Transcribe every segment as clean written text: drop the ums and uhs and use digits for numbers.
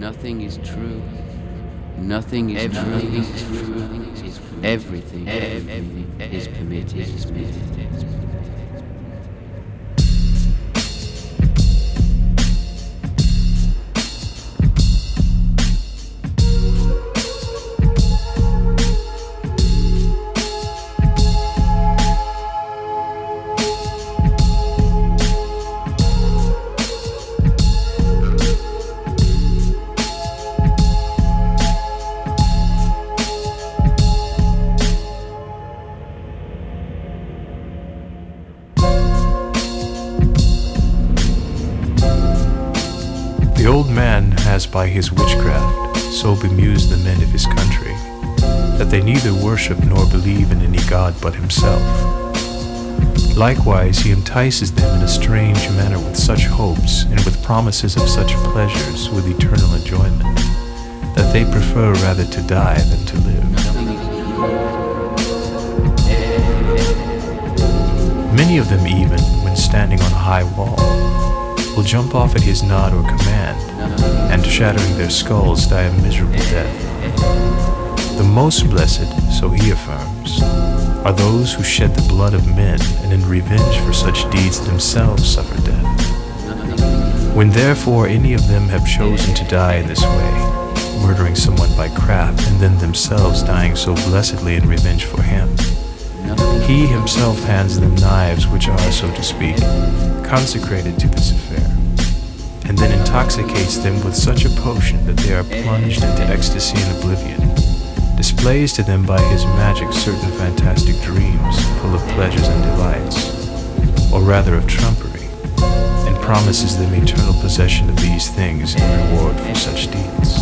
Nothing is true. Nothing is true. Everything is permitted. The old man has by his witchcraft so bemused the men of his country that they neither worship nor believe in any god but himself. Likewise, he entices them in a strange manner with such hopes and with promises of such pleasures with eternal enjoyment that they prefer rather to die than to live. Many of them even, when standing on a high wall, will jump off at his nod or command, and shattering their skulls die a miserable death. The most blessed, so he affirms, are those who shed the blood of men and in revenge for such deeds themselves suffer death. When therefore any of them have chosen to die in this way, murdering someone by craft and then themselves dying so blessedly in revenge for him, he himself hands them knives which are, so to speak, consecrated to this affair, and then intoxicates them with such a potion that they are plunged into ecstasy and oblivion, displays to them by his magic certain fantastic dreams full of pleasures and delights, or rather of trumpery, and promises them eternal possession of these things in reward for such deeds.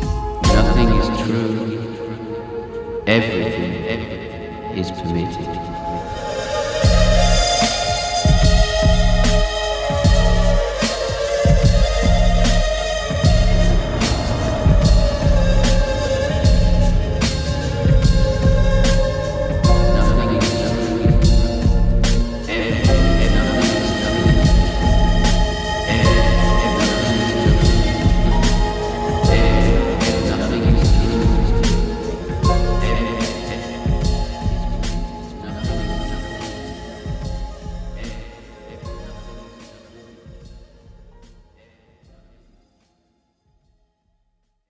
Everything is permitted.